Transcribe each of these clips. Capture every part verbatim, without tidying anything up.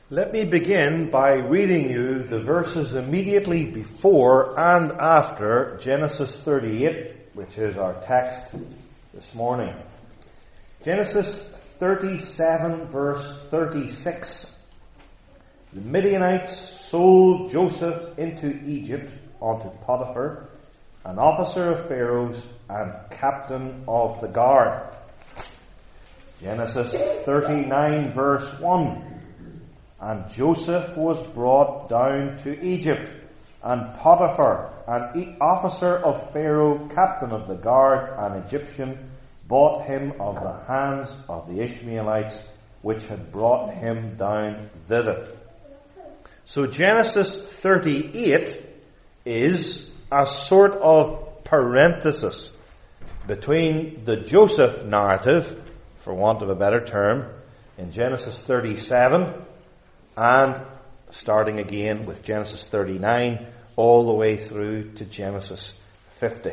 Let me begin by reading you the verses immediately before and after Genesis thirty-eight, which is our text this morning. Genesis thirty-seven, verse thirty-six. The Midianites sold Joseph into Egypt unto Potiphar, an officer of Pharaoh's and captain of the guard. Genesis thirty-nine, verse one. And Joseph was brought down to Egypt, and Potiphar, an officer of Pharaoh, captain of the guard, an Egyptian, bought him of the hands of the Ishmaelites, which had brought him down thither. So Genesis thirty-eight is a sort of parenthesis between the Joseph narrative, for want of a better term, in Genesis thirty-seven, and starting again with Genesis thirty-nine, all the way through to Genesis fifty.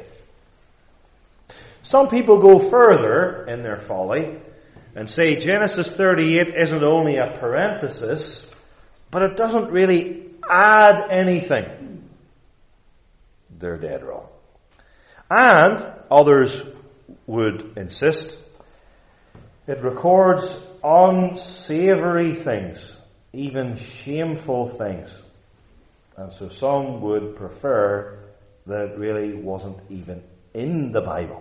Some people go further in their folly and say Genesis thirty-eight isn't only a parenthesis, but it doesn't really add anything. They're dead wrong. And others would insist it records unsavory things, even shameful things. And so some would prefer that it really wasn't even in the Bible.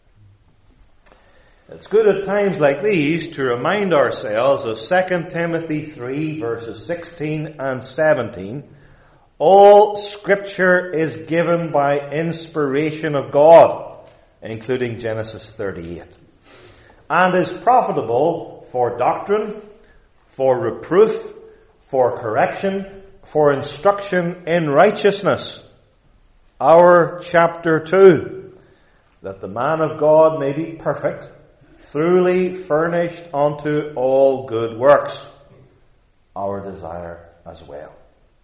It's good at times like these to remind ourselves of Second Timothy three, verses sixteen and seventeen. All Scripture is given by inspiration of God, including Genesis thirty-eight, and is profitable for doctrine, for reproof, for correction, for instruction in righteousness. Our chapter two, that the man of God may be perfect, thoroughly furnished unto all good works. Our desire as well.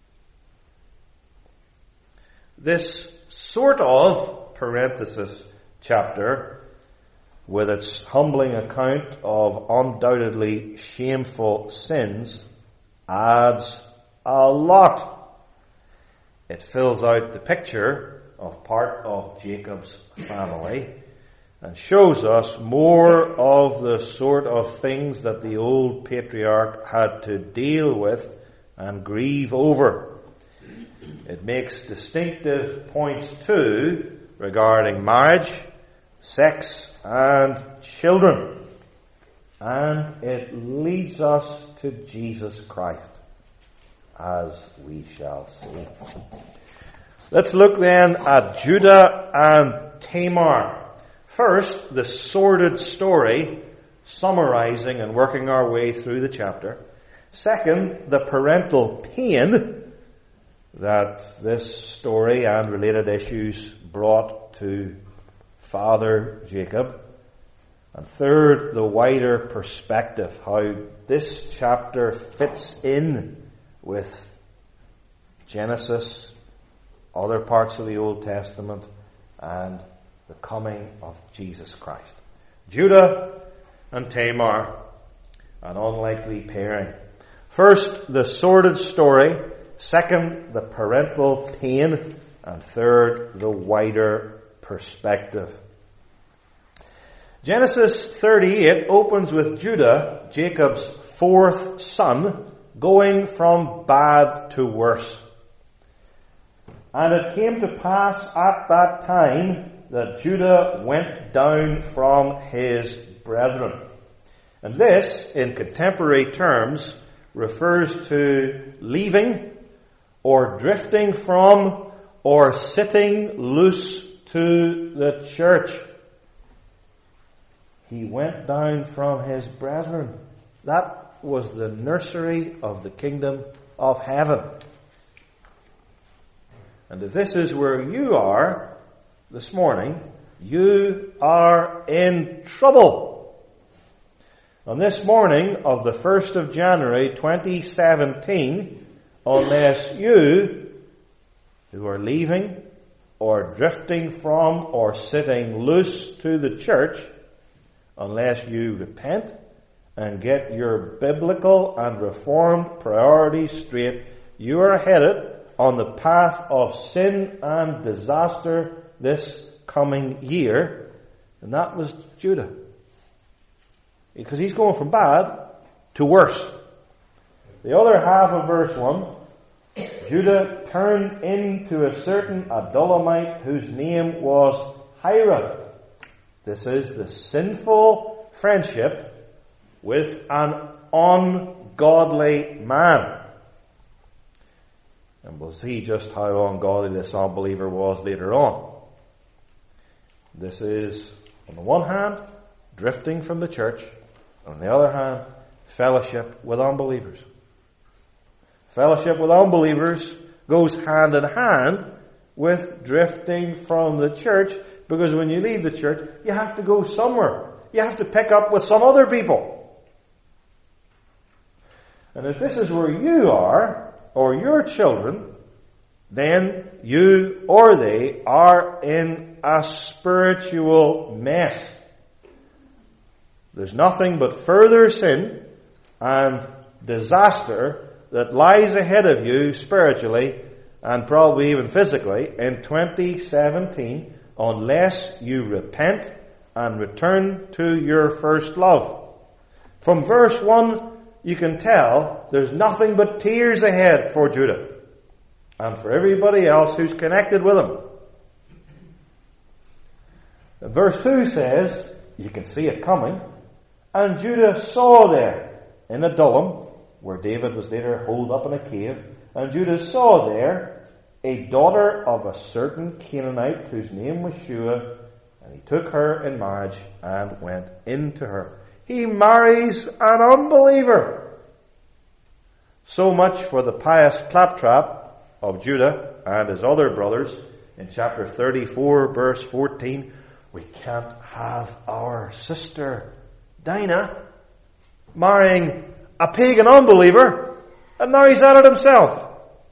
This sort of parenthesis chapter, with its humbling account of undoubtedly shameful sins, adds a lot. It fills out the picture of part of Jacob's family and shows us more of the sort of things that the old patriarch had to deal with and grieve over. It makes distinctive points too regarding marriage, sex, and children. And it leads us to Jesus Christ, as we shall see. Let's look then at Judah and Tamar. First, the sordid story, summarizing and working our way through the chapter. Second, the parental pain that this story and related issues brought to Father Jacob. And third, the wider perspective, how this chapter fits in with Genesis, other parts of the Old Testament, and the coming of Jesus Christ. Judah and Tamar, an unlikely pairing. First, the sordid story. Second, the parental pain. And third, the wider perspective. Genesis thirty-eight opens with Judah, Jacob's fourth son, going from bad to worse. And it came to pass at that time that Judah went down from his brethren. And this, in contemporary terms, refers to leaving or drifting from or sitting loose to the church. He went down from his brethren. That was the nursery of the kingdom of heaven. And if this is where you are this morning, you are in trouble. On this morning of the first of January twenty seventeen, unless you, who are leaving or drifting from or sitting loose to the church, unless you repent and get your biblical and reformed priorities straight, you are headed on the path of sin and disaster this coming year. And that was Judah. Because he's going from bad to worse. The other half of verse one, Judah turned into a certain Adulamite whose name was Hira. This is the sinful friendship with an ungodly man. And we'll see just how ungodly this unbeliever was later on. This is, on the one hand, drifting from the church. On the other hand, fellowship with unbelievers. Fellowship with unbelievers goes hand in hand with drifting from the church, because when you leave the church, you have to go somewhere. You have to pick up with some other people. And if this is where you are, or your children, then you or they are in a spiritual mess. There's nothing but further sin and disaster that lies ahead of you spiritually and probably even physically in twenty seventeen unless you repent and return to your first love. From verse one, you can tell there's nothing but tears ahead for Judah and for everybody else who's connected with him. Verse two says, you can see it coming, and Judah saw there in Adullam, where David was later holed up in a cave, and Judah saw there a daughter of a certain Canaanite whose name was Shua, and he took her in marriage and went into her. He marries an unbeliever. So much for the pious claptrap of Judah and his other brothers in chapter thirty-four, verse fourteen. We can't have our sister Dinah marrying a pagan unbeliever, and now he's at it himself.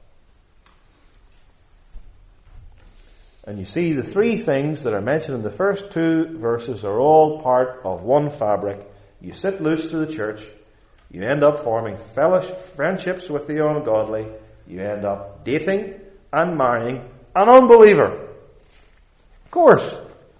And you see, the three things that are mentioned in the first two verses are all part of one fabric. You sit loose to the church, you end up forming fellowship, friendships with the ungodly, you end up dating and marrying an unbeliever. Of course.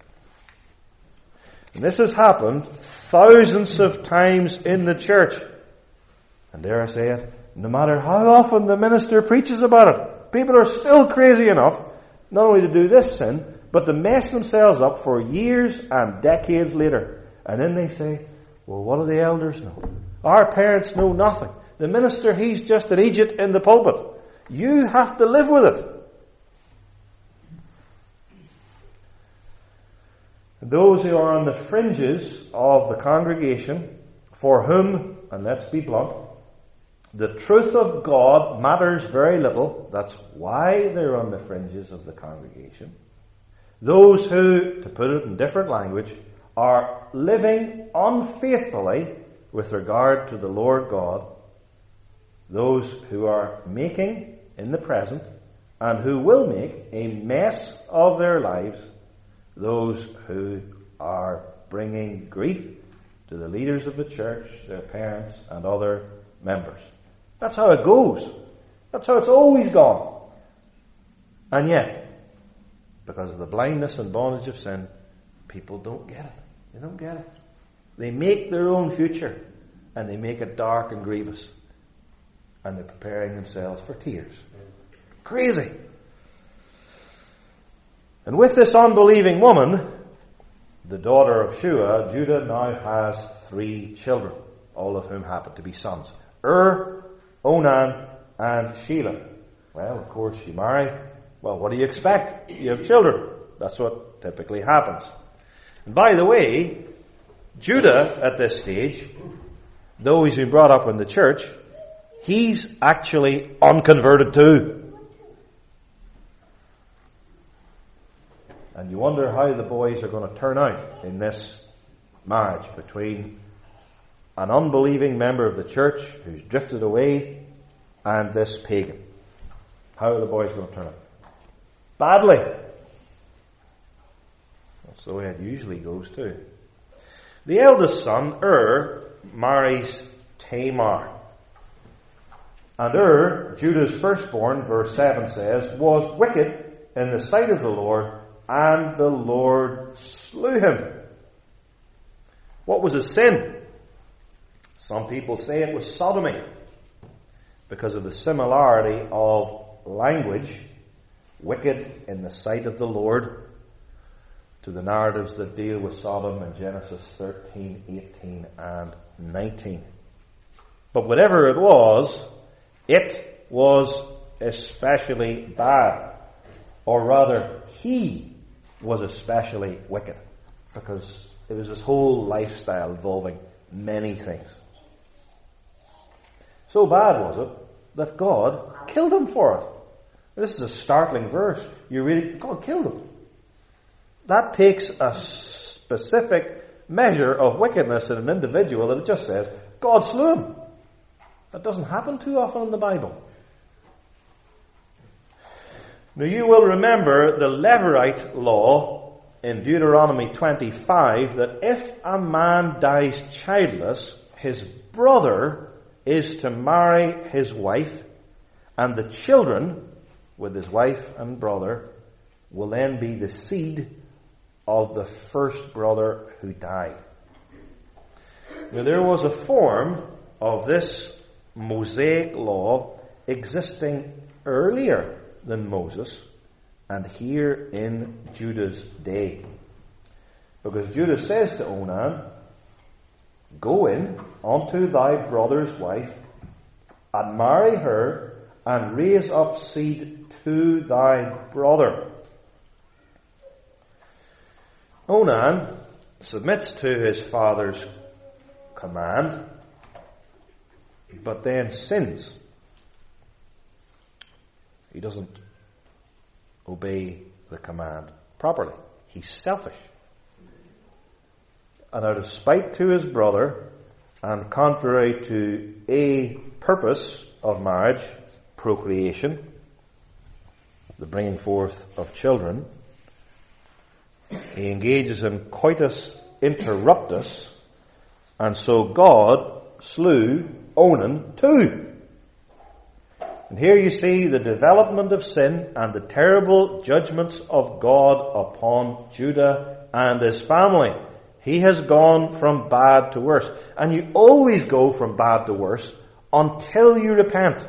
And this has happened thousands of times in the church. And dare I say it, no matter how often the minister preaches about it, people are still crazy enough not only to do this sin, but to mess themselves up for years and decades later. And then they say, well, what do the elders know? Our parents know nothing. The minister, he's just an Egypt in the pulpit. You have to live with it. And those who are on the fringes of the congregation, for whom, and let's be blunt, the truth of God matters very little. That's why they're on the fringes of the congregation. Those who, to put it in different language, are living unfaithfully with regard to the Lord God. Those who are making, in the present, and who will make a mess of their lives. Those who are bringing grief to the leaders of the church, their parents, and other members. That's how it goes. That's how it's always gone. And yet, because of the blindness and bondage of sin, people don't get it. They don't get it. They make their own future, and they make it dark and grievous. And they're preparing themselves for tears. Crazy. And with this unbelieving woman, the daughter of Shua, Judah now has three children, all of whom happen to be sons. Ur, Onan, and Shelah. Well, of course, you marry. Well, what do you expect? You have children. That's what typically happens. And by the way, Judah at this stage, though he's been brought up in the church, he's actually unconverted too. And you wonder how the boys are going to turn out in this marriage between an unbelieving member of the church who's drifted away and this pagan. How are the boys going to turn out? Badly. That's the way it usually goes too. The eldest son, Ur, marries Tamar. And Ur, Judah's firstborn, verse seven says, was wicked in the sight of the Lord, and the Lord slew him. What was his sin? Some people say it was sodomy, because of the similarity of language, wicked in the sight of the Lord, to the narratives that deal with Sodom in Genesis thirteen, eighteen, and nineteen. But whatever it was, it was especially bad. Or rather, he was especially wicked, because it was his whole lifestyle involving many things. So bad was it that God killed him for it. This is a startling verse. You read, God killed him. That takes a specific measure of wickedness in an individual that it just says, God slew him. That doesn't happen too often in the Bible. Now you will remember the Levirate law in Deuteronomy twenty-five, that if a man dies childless, his brother is to marry his wife, and the children with his wife and brother will then be the seed of the first brother who died. Now there was a form of this Mosaic law existing earlier than Moses, and here in Judah's day. Because Judah says to Onan, go in unto thy brother's wife, and marry her, and raise up seed to thy brother. Onan submits to his father's command, but then sins. He doesn't obey the command properly. He's selfish. And out of spite to his brother, and contrary to a purpose of marriage, procreation, the bringing forth of children, he engages in coitus interruptus, and so God slew Onan too. And here you see the development of sin and the terrible judgments of God upon Judah and his family. He has gone from bad to worse. And you always go from bad to worse until you repent.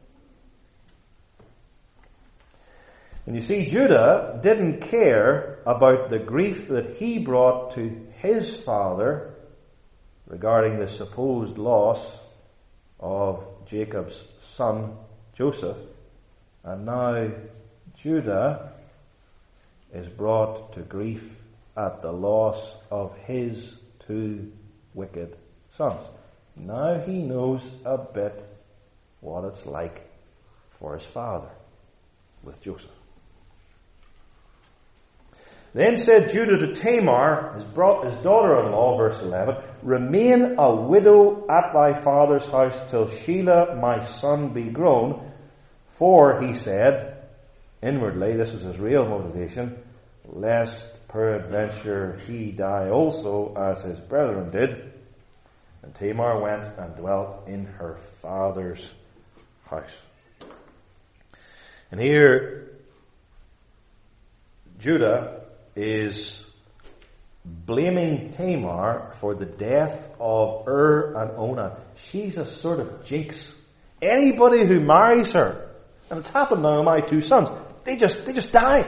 And you see, Judah didn't care about the grief that he brought to his father regarding the supposed loss of Jacob's son, Joseph. And now Judah is brought to grief at the loss of his two wicked sons. Now he knows a bit what it's like for his father with Joseph. Then said Judah to Tamar, his, bro- his daughter-in-law, verse eleven, remain a widow at thy father's house till Shelah my son be grown. For, he said, inwardly, this was his real motivation, lest peradventure he die also as his brethren did. And Tamar went and dwelt in her father's house. And here, Judah is blaming Tamar for the death of Ur and Onan. She's a sort of jinx. Anybody who marries her, and it's happened now to my two sons, they just, they just die.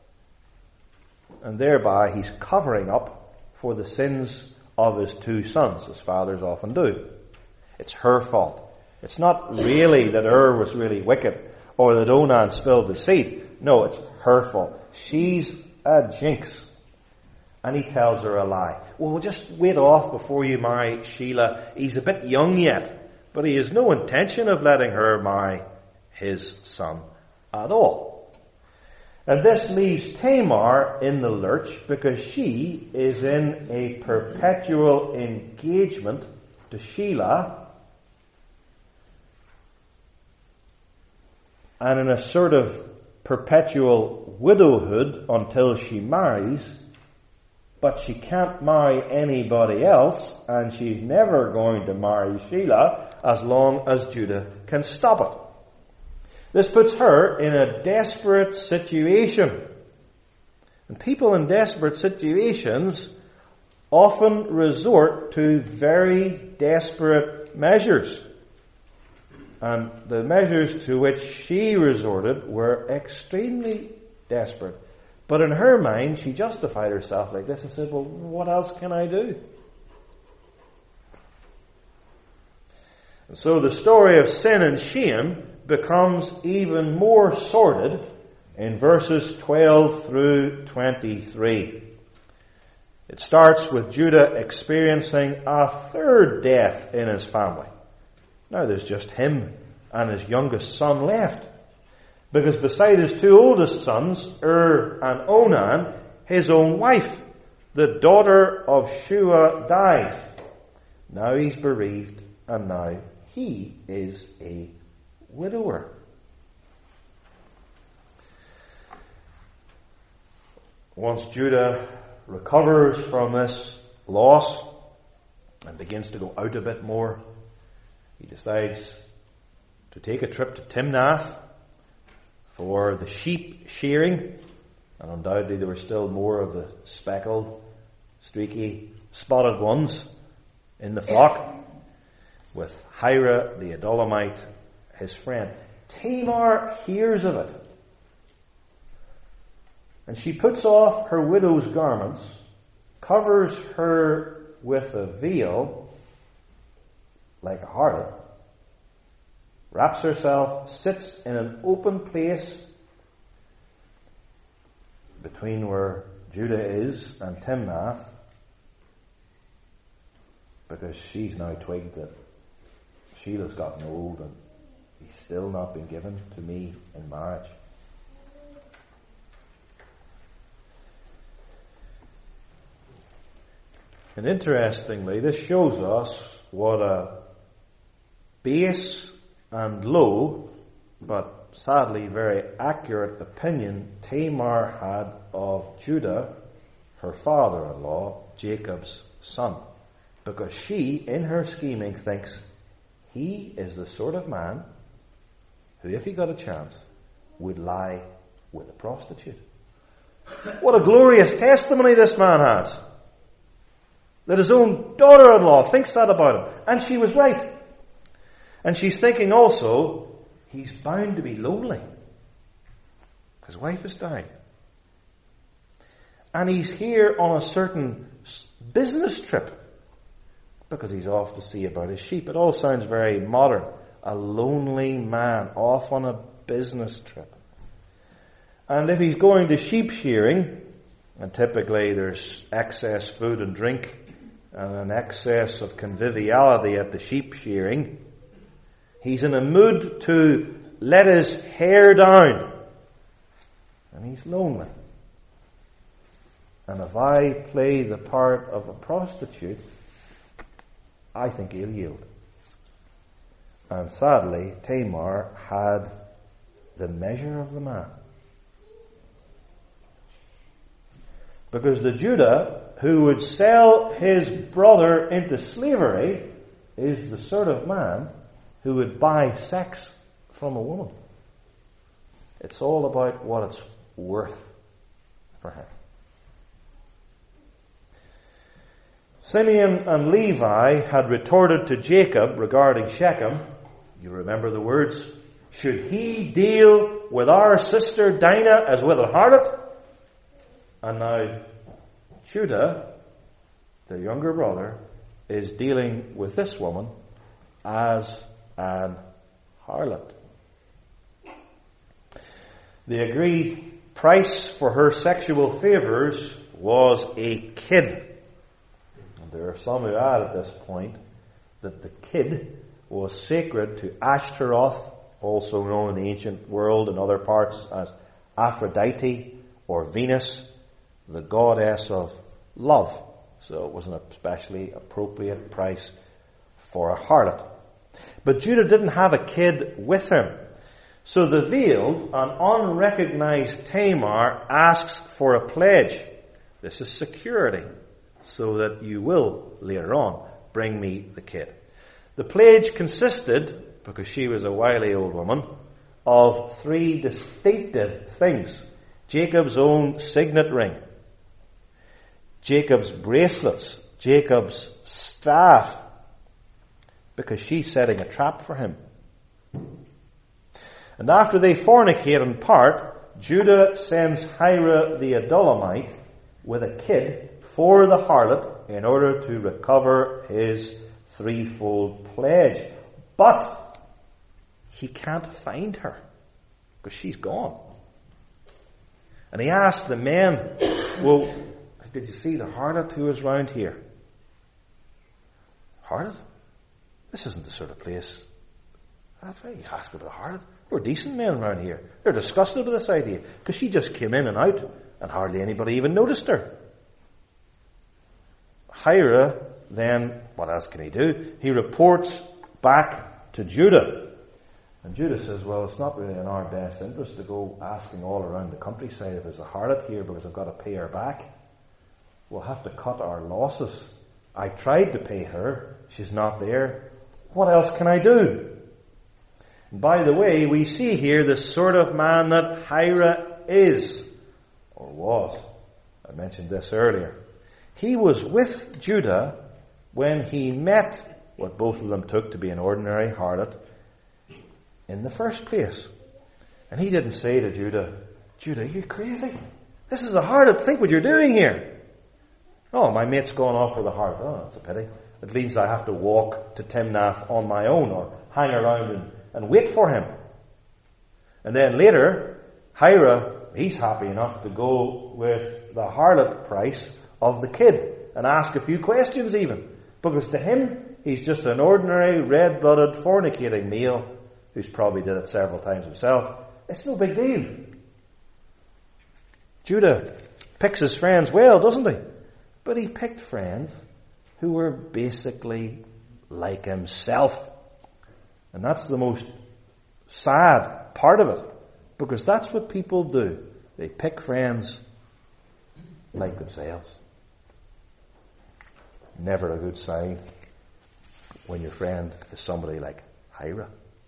And thereby he's covering up for the sins of his two sons, as fathers often do. It's her fault. It's not really that Ur was really wicked, or that Onan spilled the seed. No, it's her fault. She's a jinx. And he tells her a lie. Well, just wait off before you marry Shelah. He's a bit young yet, but he has no intention of letting her marry his son at all. And this leaves Tamar in the lurch because she is in a perpetual engagement to Shelah, and in a sort of perpetual widowhood until she marries but she can't marry anybody else, and she's never going to marry Sheila as long as Judah can stop it. This puts her in a desperate situation. And people in desperate situations often resort to very desperate measures. And the measures to which she resorted were extremely desperate. But in her mind, she justified herself like this and said, well, what else can I do? And so the story of sin and shame becomes even more sordid in verses twelve through twenty-three. It starts with Judah experiencing a third death in his family. Now there's just him and his youngest son left. Because beside his two oldest sons, Ur and Onan, his own wife, the daughter of Shua, dies. Now he's bereaved, and now he is a widower. Once Judah recovers from this loss and begins to go out a bit more, he decides to take a trip to Timnath for the sheep shearing, and undoubtedly there were still more of the speckled, streaky, spotted ones in the flock, with Hira the Adullamite, his friend. Tamar hears of it, and she puts off her widow's garments, covers her with a veil like a harlot, wraps herself, sits in an open place between where Judah is and Timnath, because she's now twigged that Sheila's gotten old and he's still not been given to me in marriage. And interestingly, this shows us what a base and low, but sadly very accurate opinion Tamar had of Judah, her father-in-law, Jacob's son. Because she, in her scheming, thinks he is the sort of man who, if he got a chance, would lie with a prostitute. What a glorious testimony this man has. That his own daughter-in-law thinks that about him. And she was right. And she's thinking also, he's bound to be lonely. His wife has died. And he's here on a certain business trip, because he's off to see about his sheep. It all sounds very modern. A lonely man off on a business trip. And if he's going to sheep shearing, and typically there's excess food and drink and an excess of conviviality at the sheep shearing, he's in a mood to let his hair down. And he's lonely. And if I play the part of a prostitute, I think he'll yield. And sadly, Tamar had the measure of the man. Because the Judah who would sell his brother into slavery is the sort of man who would buy sex from a woman. It's all about what it's worth for him. Simeon and Levi had retorted to Jacob regarding Shechem. You remember the words, should he deal with our sister Dinah as with a harlot? And now Judah, the younger brother, is dealing with this woman as an harlot. The agreed price for her sexual favors was a kid. And there are some who add at this point that the kid was sacred to Ashtaroth, also known in the ancient world in other parts as Aphrodite or Venus, the goddess of love. So it was an especially appropriate price for a harlot. But Judah didn't have a kid with him. So the veiled and unrecognized Tamar asks for a pledge. This is security, so that you will, later on, bring me the kid. The pledge consisted, because she was a wily old woman, of three distinctive things. Jacob's own signet ring, Jacob's bracelets, Jacob's staff, because she's setting a trap for him. And after they fornicate and part, Judah sends Hira the Adullamite with a kid for the harlot in order to recover his threefold pledge. But he can't find her because she's gone. And he asked the men, well, did you see the harlot who was round here? Harlot? This isn't the sort of place. That's why you ask about a harlot. We're decent men around here. They're disgusted with this idea because she just came in and out and hardly anybody even noticed her. Hira then, what else can he do? He reports back to Judah. And Judah says, well, it's not really in our best interest to go asking all around the countryside if there's a harlot here because I've got to pay her back. We'll have to cut our losses. I tried to pay her. She's not there. What else can I do? And by the way, we see here the sort of man that Hira is, or was. I mentioned this earlier. He was with Judah when he met what both of them took to be an ordinary harlot in the first place. And he didn't say to Judah, Judah, you're crazy. This is a harlot. Think what you're doing here. Oh, my mate's gone off with a harlot. Oh, that's a pity. It means I have to walk to Timnath on my own or hang around and, and wait for him. And then later, Hira, he's happy enough to go with the harlot price of the kid and ask a few questions even. Because to him, he's just an ordinary red-blooded fornicating male who's probably did it several times himself. It's no big deal. Judah picks his friends well, doesn't he? But he picked friends who were basically like himself. And that's the most sad part of it. Because that's what people do. They pick friends like themselves. Never a good sign when your friend is somebody like Hira.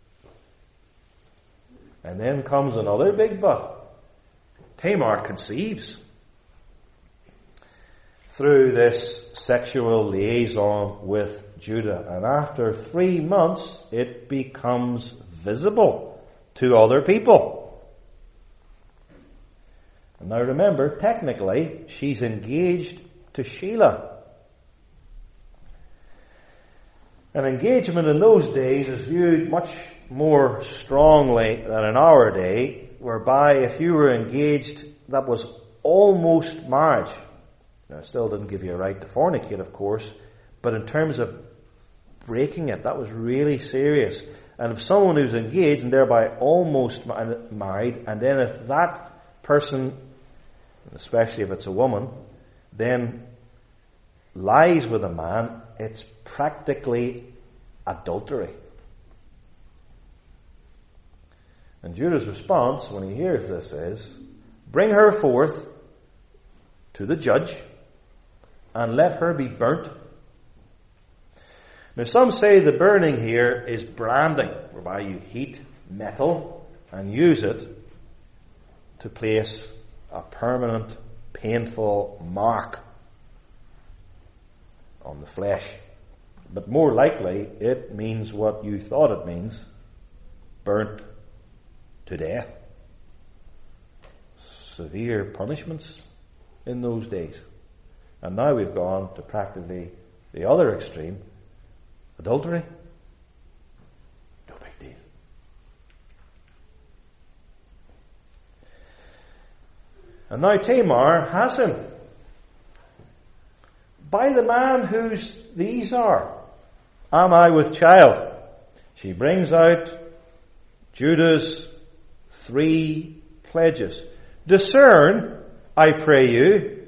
And then comes another big but. Tamar conceives through this sexual liaison with Judah. And after three months, it becomes visible to other people. And now remember, technically, she's engaged to Shelah. An engagement in those days is viewed much more strongly than in our day, whereby if you were engaged, that was almost marriage. Now, it still didn't give you a right to fornicate, of course, but in terms of breaking it, that was really serious. And if someone who's engaged and thereby almost married, and then if that person, especially if it's a woman, then lies with a man, it's practically adultery. And Judah's response when he hears this is, bring her forth to the judge and let her be burnt. Now some say the burning here is branding, whereby you heat metal and use it to place a permanent, painful mark on the flesh. But more likely, it means what you thought it means, burnt to death. Severe punishments in those days. And now we've gone to practically the other extreme, adultery. No big deal. And now Tamar has him. By the man whose these are, am I with child? She brings out Judah's three pledges. Discern, I pray you,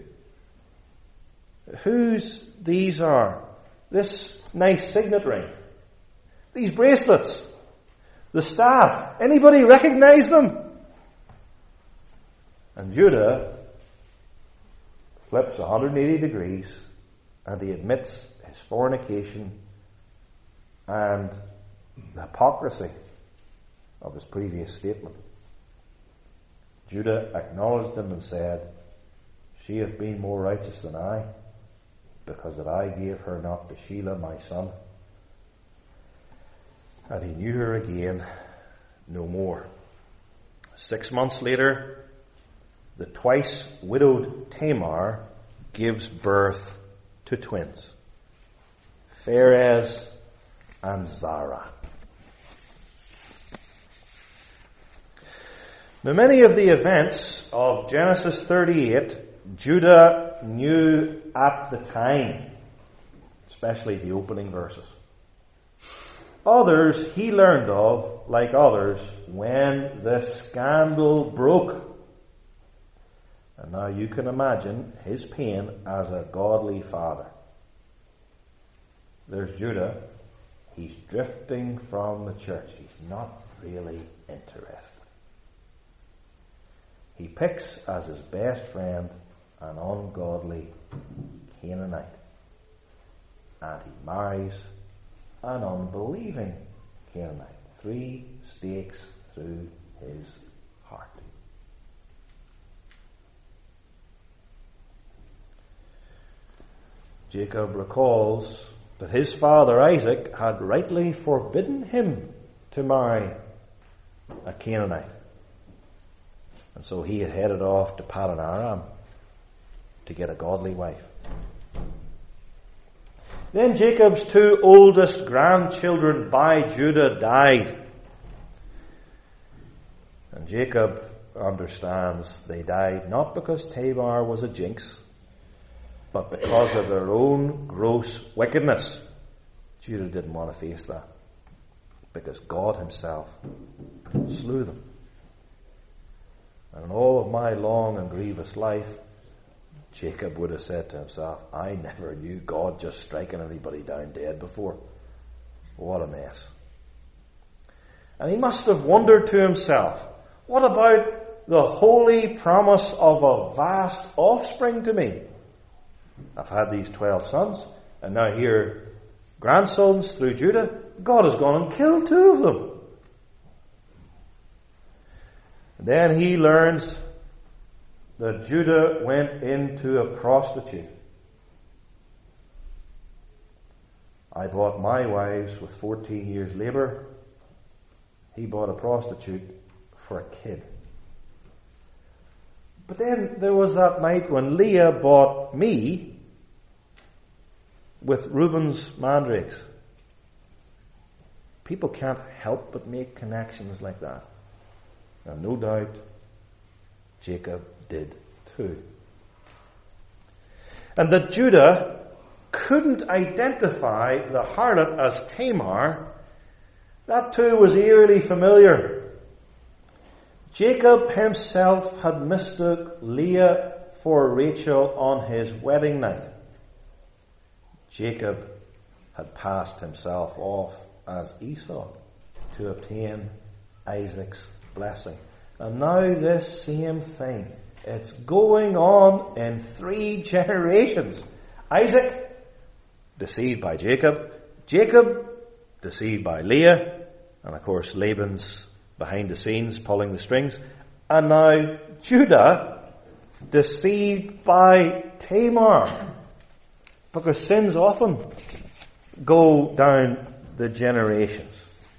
whose these are. This nice signet ring, these bracelets, the staff. Anybody recognize them? And Judah flips one hundred eighty degrees and he admits his fornication and the hypocrisy of his previous statement. Judah acknowledged him and said, "She hath been more righteous than I, because that I gave her not to Shelah my son." And he knew her again no more. Six months later, the twice widowed Tamar gives birth to twins, Pharez and Zara. Now, many of the events of Genesis thirty-eight, Judah knew at the time, especially the opening verses. Others he learned of, like others, when the scandal broke. And now you can imagine his pain as a godly father. There's Judah. He's drifting from the church. He's not really interested. He picks as his best friend an ungodly Canaanite. And he marries an unbelieving Canaanite. Three stakes through his heart. Jacob recalls that his father Isaac had rightly forbidden him to marry a Canaanite. And so he had headed off to Paddan Aram to get a godly wife. Then Jacob's two oldest grandchildren by Judah died. And Jacob understands they died not because Tamar was a jinx, but because of their own gross wickedness. Judah didn't want to face that, because God himself slew them. And in all of my long and grievous life, Jacob would have said to himself, I never knew God just striking anybody down dead before. What a mess. And he must have wondered to himself, what about the holy promise of a vast offspring to me? I've had these twelve sons, and now here grandsons through Judah. God has gone and killed two of them. And then he learns that Judah went into a prostitute. I bought my wives with fourteen years' labour. He bought a prostitute for a kid. But then there was that night when Leah bought me with Reuben's mandrakes. People can't help but make connections like that. And no doubt Jacob did too. And that Judah couldn't identify the harlot as Tamar, that too was eerily familiar. Jacob himself had mistook Leah for Rachel on his wedding night. Jacob had passed himself off as Esau to obtain Isaac's blessing. And now this same thing, it's going on in three generations. Isaac, deceived by Jacob. Jacob, deceived by Leah. And of course Laban's behind the scenes pulling the strings. And now Judah, deceived by Tamar. Because sins often go down the generations.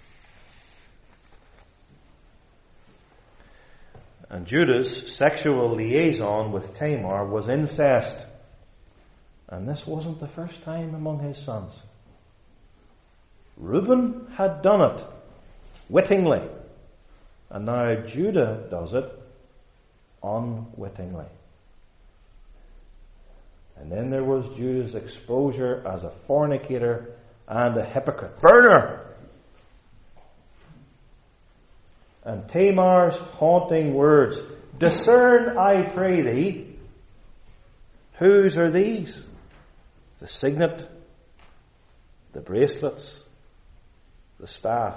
And Judah's sexual liaison with Tamar was incest. And this wasn't the first time among his sons. Reuben had done it wittingly. And now Judah does it unwittingly. And then there was Judah's exposure as a fornicator and a hypocrite. Burner! And Tamar's haunting words, discern, I pray thee, whose are these? The signet, the bracelets, the staff.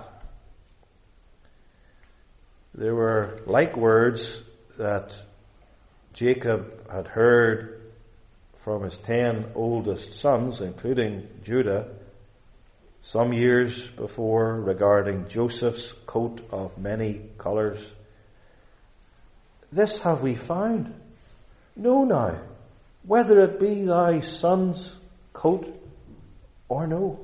There were like words that Jacob had heard from his ten oldest sons, including Judah, some years before, regarding Joseph's coat of many colours. This have we found. Know now, whether it be thy son's coat or no.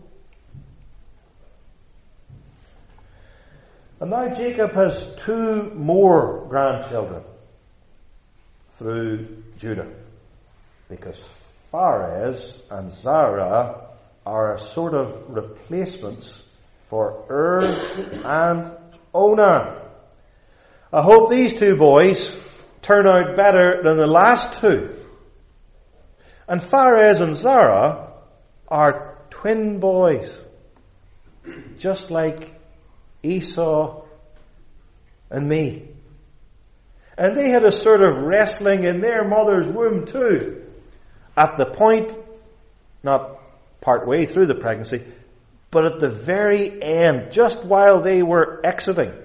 And now Jacob has two more grandchildren through Judah, because Pharez and Zara are a sort of replacements for Ur and Onan. I hope these two boys turn out better than the last two. And Pharez and Zara are twin boys, just like Esau and me. And they had a sort of wrestling in their mother's womb too, at the point, not part way through the pregnancy, but at the very end, just while they were exiting,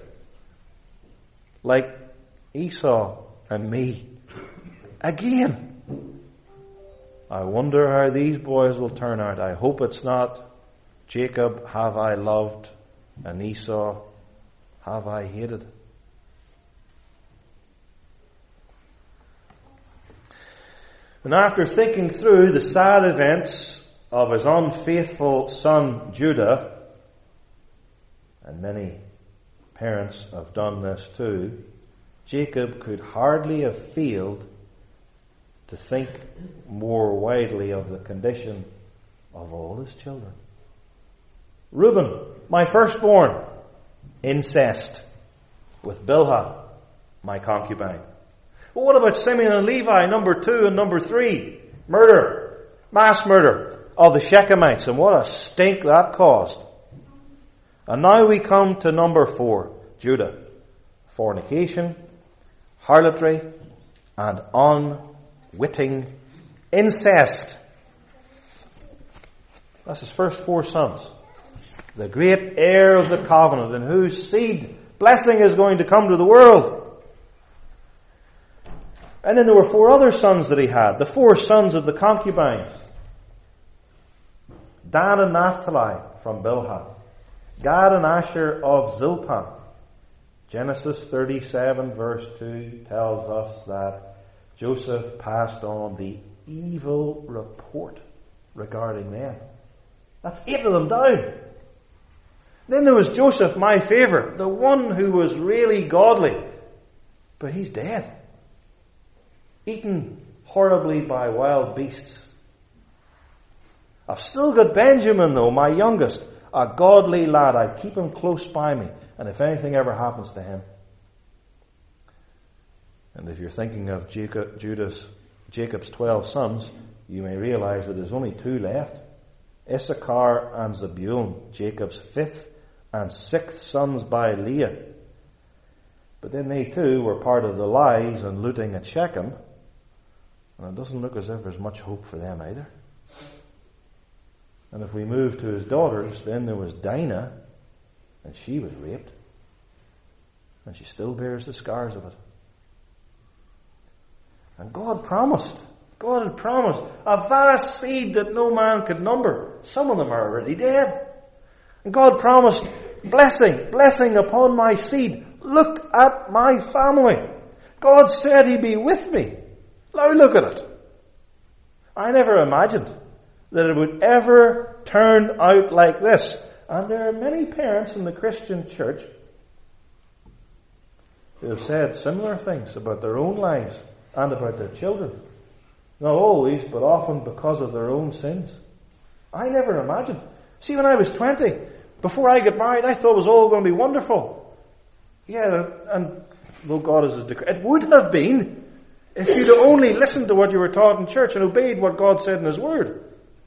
like Esau and me. Again, I wonder how these boys will turn out. I hope it's not Jacob have I loved and Esau have I hated. And after thinking through the sad events of his unfaithful son Judah, and many parents have done this too, Jacob could hardly have failed to think more widely of the condition of all his children. Reuben, my firstborn, incest with Bilhah, my concubine. Well, what about Simeon and Levi, number two and number three? Murder, mass murder of the Shechemites, and what a stink that caused. And now we come to number four, Judah. Fornication, harlotry, and unwitting incest. That's his first four sons. The great heir of the covenant, in whose seed blessing is going to come to the world. And then there were four other sons that he had, the four sons of the concubines. Dan and Naphtali from Bilhah. Gad and Asher of Zilpah. Genesis thirty-seven verse two tells us that Joseph passed on the evil report regarding them. That's eight of them down. Then there was Joseph, my favourite, the one who was really godly. But he's dead. Eaten horribly by wild beasts. I've still got Benjamin though, my youngest, a godly lad. I keep him close by me, and if anything ever happens to him. And if you're thinking of Jacob, Judah's, Jacob's twelve sons, you may realize that there's only two left. Issachar and Zebulun, Jacob's fifth and sixth sons by Leah. But then they too were part of the lies and looting at Shechem. And it doesn't look as if there's much hope for them either. And if we move to his daughters, then there was Dinah, and she was raped. And she still bears the scars of it. And God promised, God had promised a vast seed that no man could number. Some of them are already dead. And God promised blessing, blessing upon my seed. Look at my family. God said he'd be with me. Now look at it. I never imagined that it would ever turn out like this. And there are many parents in the Christian church who have said similar things about their own lives and about their children. Not always, but often because of their own sins. I never imagined. See, when I was twenty, before I got married, I thought it was all going to be wonderful. Yeah, and though God is his decree, it would have been if you'd only listened to what you were taught in church and obeyed what God said in his word.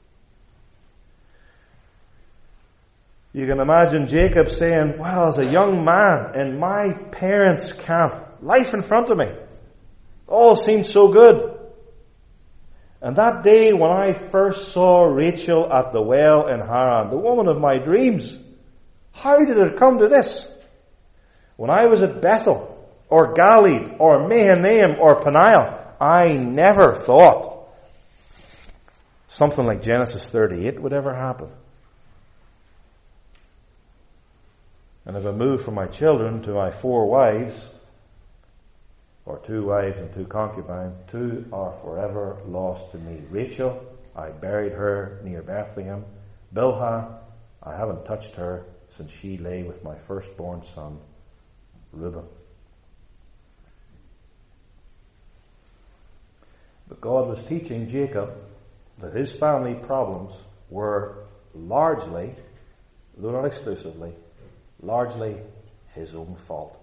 You can imagine Jacob saying, well, as a young man in my parents' camp, life in front of me, all seemed so good. And that day when I first saw Rachel at the well in Haran, the woman of my dreams, how did it come to this? When I was at Bethel, or Galilee, or Mahanaim, or Peniel, I never thought something like Genesis thirty-eight would ever happen. And if I move from my children to my four wives, or two wives and two concubines, two are forever lost to me. Rachel, I buried her near Bethlehem. Bilhah, I haven't touched her since she lay with my firstborn son, Reuben. But God was teaching Jacob that his family problems were largely, though not exclusively, largely his own fault.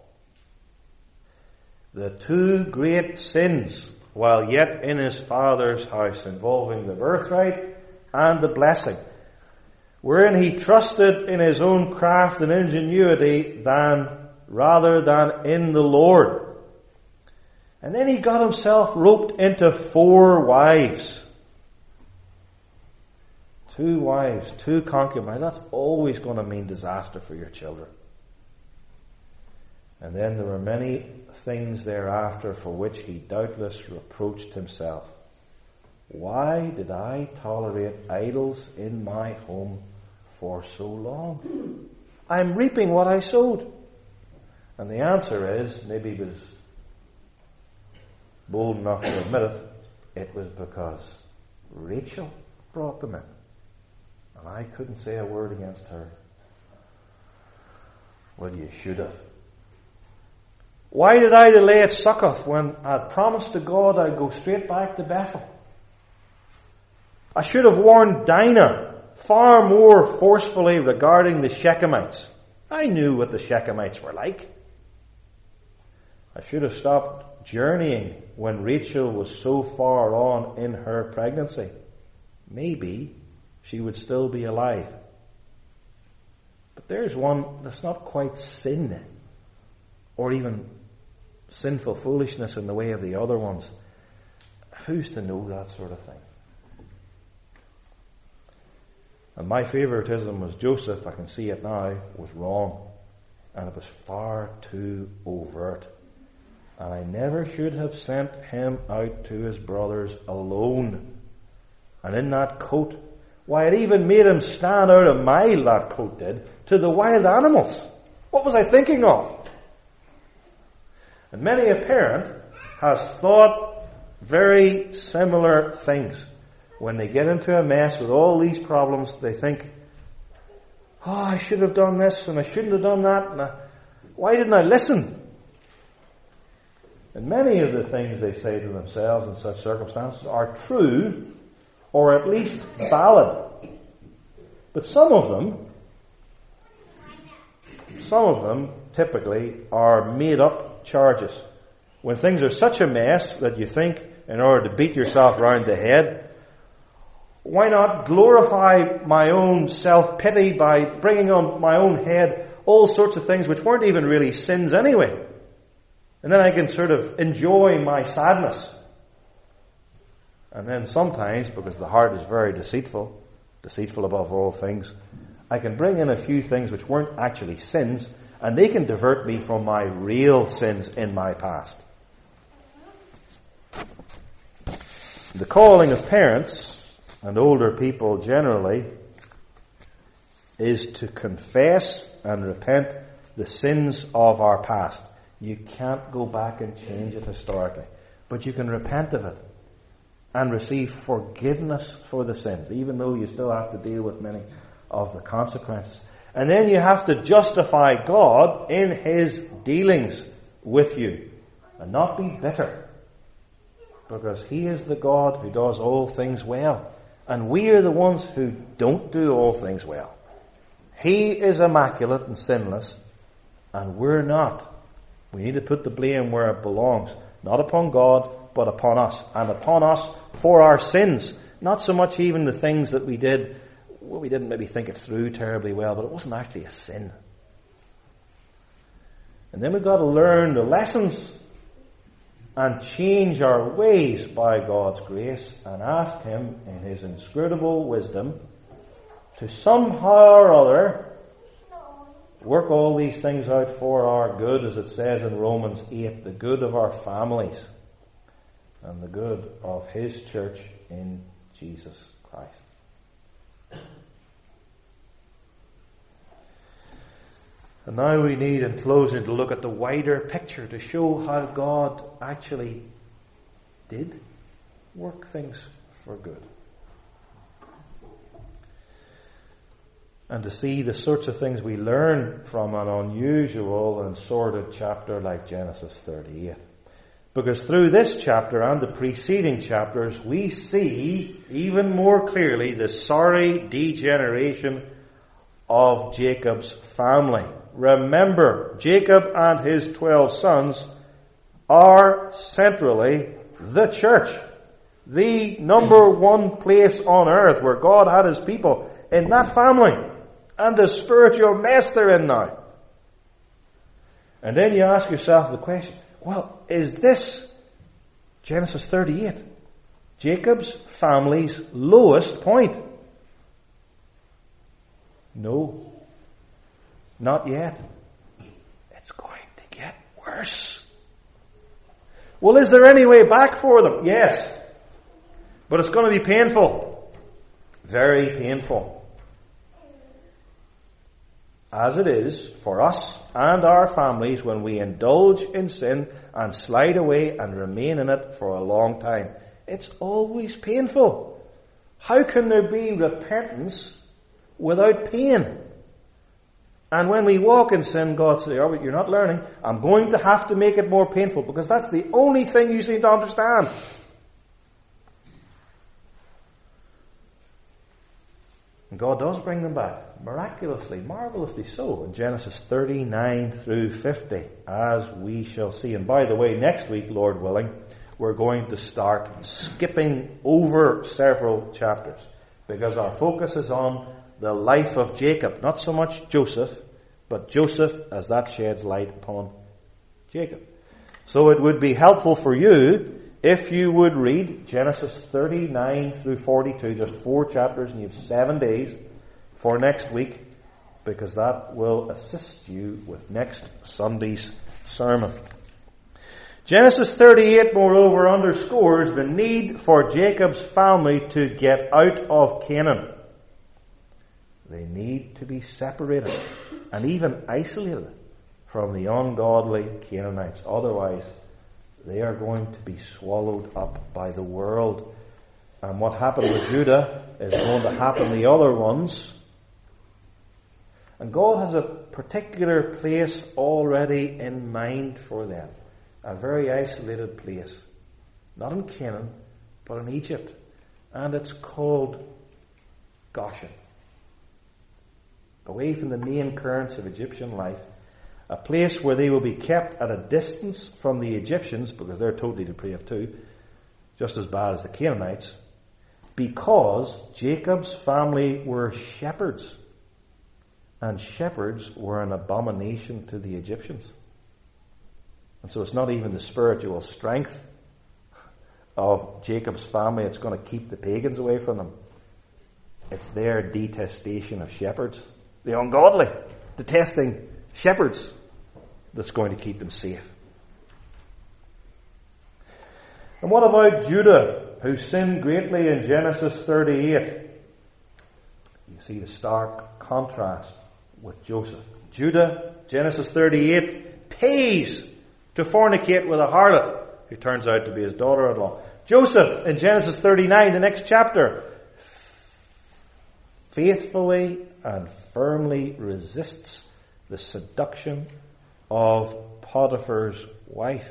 The two great sins, while yet in his father's house, involving the birthright and the blessing, wherein he trusted in his own craft and ingenuity than rather than in the Lord. And then he got himself roped into four wives. Two wives, two concubines. That's always going to mean disaster for your children. And then there were many things thereafter for which he doubtless reproached himself. Why did I tolerate idols in my home for so long? I'm reaping what I sowed. And the answer is, maybe he was bold enough to admit it, it was because Rachel brought them in. And I couldn't say a word against her. Well, you should have. Why did I delay at Succoth when I'd promised to God I'd go straight back to Bethel? I should have warned Dinah far more forcefully regarding the Shechemites. I knew what the Shechemites were like. I should have stopped journeying when Rachel was so far on in her pregnancy. Maybe she would still be alive. But there's one that's not quite sin, or even sinful foolishness in the way of the other ones. Who's to know that sort of thing? And my favoritism was Joseph, I can see it now, was wrong. And it was far too overt. And I never should have sent him out to his brothers alone. And in that coat, why, it even made him stand out a mile, that coat did, to the wild animals. What was I thinking of? And many a parent has thought very similar things. When they get into a mess with all these problems, they think, oh, I should have done this and I shouldn't have done that. And I, why didn't I listen? And many of the things they say to themselves in such circumstances are true, or at least valid. But some of them, some of them typically are made up charges. When things are such a mess that you think, in order to beat yourself round the head, why not glorify my own self-pity by bringing on my own head all sorts of things which weren't even really sins anyway? And then I can sort of enjoy my sadness. And then sometimes, because the heart is very deceitful, deceitful above all things, I can bring in a few things which weren't actually sins, and they can divert me from my real sins in my past. The calling of parents, and older people generally, is to confess and repent the sins of our past. You can't go back and change it historically, but you can repent of it and receive forgiveness for the sins, even though you still have to deal with many of the consequences. And then you have to justify God in His dealings with you and not be bitter, because He is the God who does all things well, and we are the ones who don't do all things well. He is immaculate and sinless, and we're not. We need to put the blame where it belongs, not upon God, but upon us, and upon us for our sins. Not so much even the things that we did, well, we didn't maybe think it through terribly well, but it wasn't actually a sin. And then we've got to learn the lessons and change our ways by God's grace, and ask Him in His inscrutable wisdom to somehow or other work all these things out for our good, as it says in Romans eight, the good of our families and the good of His church in Jesus Christ. And now we need, in closing, to look at the wider picture to show how God actually did work things for good. And to see the sorts of things we learn from an unusual and sordid chapter like Genesis thirty-eight. Because through this chapter and the preceding chapters, we see even more clearly the sorry degeneration of Jacob's family. Remember, Jacob and his twelve sons are centrally the church. The number one place on earth where God had his people, in that family. And the spiritual mess they're in now. And then you ask yourself the question, well, is this Genesis thirty-eight Jacob's family's lowest point? No, not yet. It's going to get worse. Well, is there any way back for them? Yes. But it's going to be painful. Very painful. As it is for us and our families when we indulge in sin and slide away and remain in it for a long time. It's always painful. How can there be repentance without pain? And when we walk in sin, God says, oh, but you're not learning. I'm going to have to make it more painful because that's the only thing you seem to understand. And God does bring them back, miraculously, marvelously so, in Genesis thirty-nine through fifty, as we shall see. And by the way, next week, Lord willing, we're going to start skipping over several chapters, because our focus is on the life of Jacob, not so much Joseph, but Joseph as that sheds light upon Jacob. So it would be helpful for you if you would read Genesis thirty-nine through forty-two, just four chapters, and you have seven days for next week, because that will assist you with next Sunday's sermon. Genesis thirty-eight, moreover, underscores the need for Jacob's family to get out of Canaan. They need to be separated and even isolated from the ungodly Canaanites. Otherwise, they are going to be swallowed up by the world. And what happened with Judah is going to happen to the other ones. And God has a particular place already in mind for them. A very isolated place. Not in Canaan, but in Egypt. And it's called Goshen. Away from the main currents of Egyptian life. A place where they will be kept at a distance from the Egyptians, because they're totally depraved too, just as bad as the Canaanites, because Jacob's family were shepherds. And shepherds were an abomination to the Egyptians. And so it's not even the spiritual strength of Jacob's family that's going to keep the pagans away from them. It's their detestation of shepherds. The ungodly detesting shepherds that's going to keep them safe. And what about Judah, who sinned greatly in Genesis thirty-eight? You see the stark contrast with Joseph. Judah, Genesis thirty-eight, pays to fornicate with a harlot, who turns out to be his daughter-in-law. Joseph, in Genesis thirty-nine, the next chapter, faithfully and firmly resists the seduction of Potiphar's wife.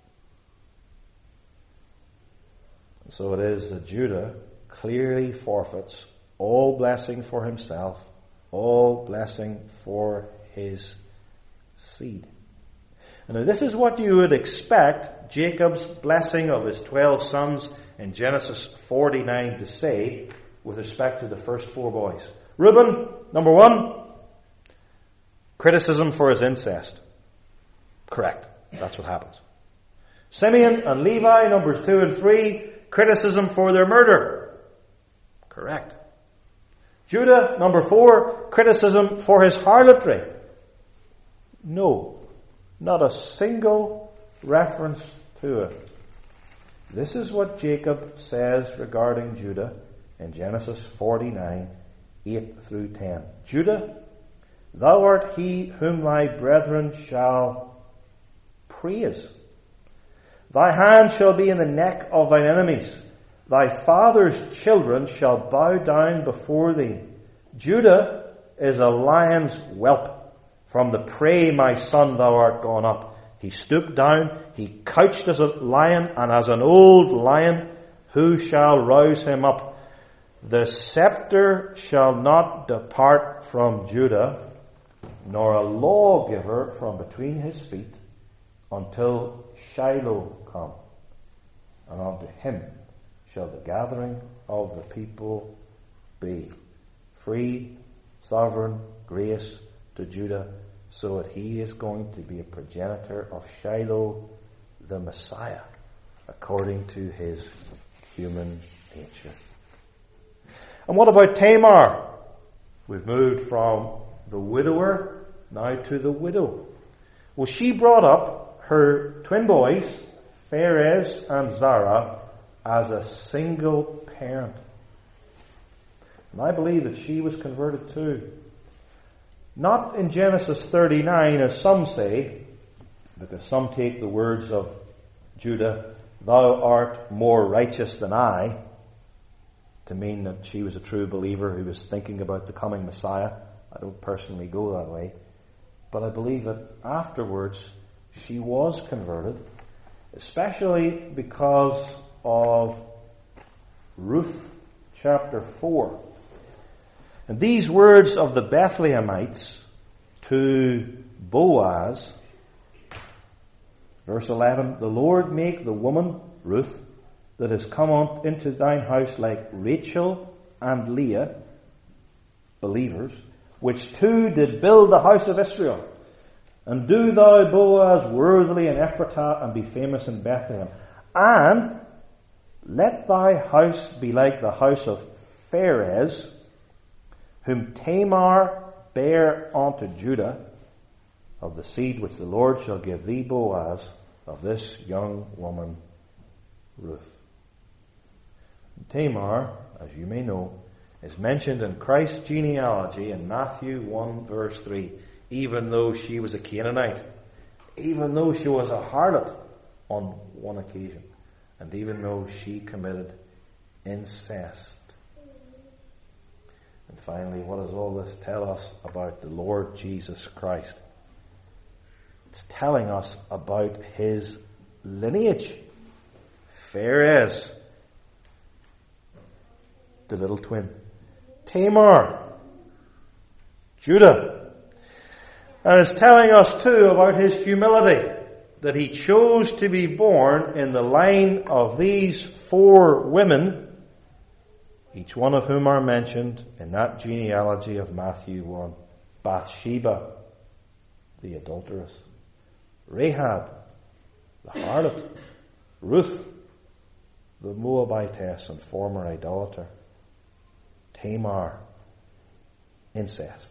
So it is that Judah clearly forfeits all blessing for himself, all blessing for his seed. Now this is what you would expect Jacob's blessing of his twelve sons in Genesis forty-nine to say with respect to the first four boys. Reuben, number one, criticism for his incest. Correct. That's what happens. Simeon and Levi, numbers two and three, criticism for their murder. Correct. Judah, number four, criticism for his harlotry. No, not a single reference to it. This is what Jacob says regarding Judah in Genesis forty-nine, eight through ten. Judah, thou art he whom thy brethren shall praise. Thy hand shall be in the neck of thine enemies. Thy father's children shall bow down before thee. Judah is a lion's whelp. From the prey, my son, thou art gone up. He stooped down, he couched as a lion, and as an old lion, who shall rouse him up? The scepter shall not depart from Judah, nor a lawgiver from between his feet, until Shiloh come, and unto him shall the gathering of the people be. Free, sovereign grace to Judah, so that he is going to be a progenitor of Shiloh, the Messiah, according to his human nature. And what about Tamar? We've moved from the widower now to the widow. Well, she brought up her twin boys, Pharez and Zara, as a single parent. And I believe that she was converted too. Not in Genesis thirty-nine, as some say, because some take the words of Judah, thou art more righteous than I, to mean that she was a true believer who was thinking about the coming Messiah. I don't personally go that way. But I believe that afterwards she was converted, especially because of Ruth chapter four. And these words of the Bethlehemites to Boaz, verse eleven, the Lord make the woman, Ruth, that has come on into thine house like Rachel and Leah, believers, which two did build the house of Israel. And do thou, Boaz, worthily in Ephratah, and be famous in Bethlehem. And let thy house be like the house of Pharez, whom Tamar bare unto Judah, of the seed which the Lord shall give thee, Boaz, of this young woman, Ruth. Tamar, as you may know, is mentioned in Christ's genealogy in Matthew one verse three, even though she was a Canaanite, even though she was a harlot on one occasion, and even though she committed incest. And finally, what does all this tell us about the Lord Jesus Christ? It's telling us about his lineage. Pharez, the little twin. Tamar, Judah. And it's telling us too about his humility, that he chose to be born in the line of these four women, each one of whom are mentioned in that genealogy of Matthew one. Bathsheba, the adulteress. Rahab, the harlot. Ruth, the Moabitess and former idolater. Tamar, incest.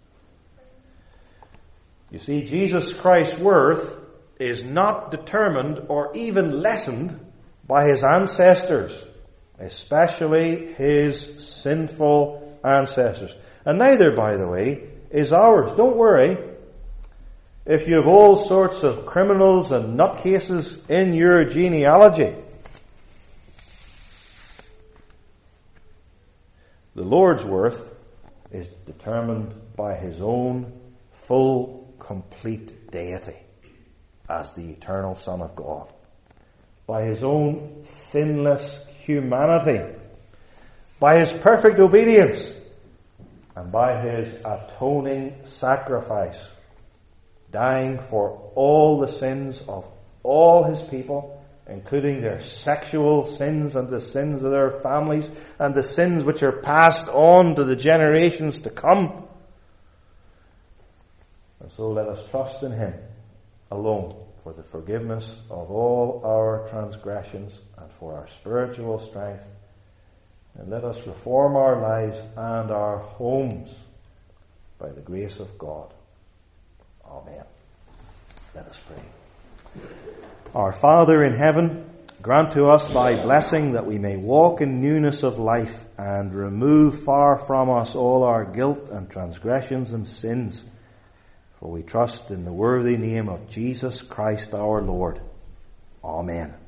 You see, Jesus Christ's worth is not determined or even lessened by his ancestors, especially his sinful ancestors. And neither, by the way, is ours. Don't worry. If you have all sorts of criminals and nutcases in your genealogy, the Lord's worth is determined by his own full, complete deity as the eternal Son of God, by his own sinless humanity, by his perfect obedience, and by his atoning sacrifice, dying for all the sins of all his people, including their sexual sins and the sins of their families and the sins which are passed on to the generations to come. And so let us trust in him alone for the forgiveness of all our transgressions and for our spiritual strength. And let us reform our lives and our homes by the grace of God. Amen. Let us pray. Our Father in heaven, Grant to us thy blessing that we may walk in newness of life and remove far from us all our guilt and transgressions and sins. For we trust in the worthy name of Jesus Christ our Lord. Amen.